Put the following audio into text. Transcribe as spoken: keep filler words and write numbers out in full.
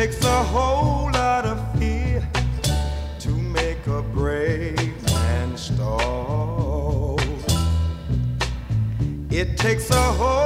takes a whole lot of fear to make a brave man stall. It takes a whole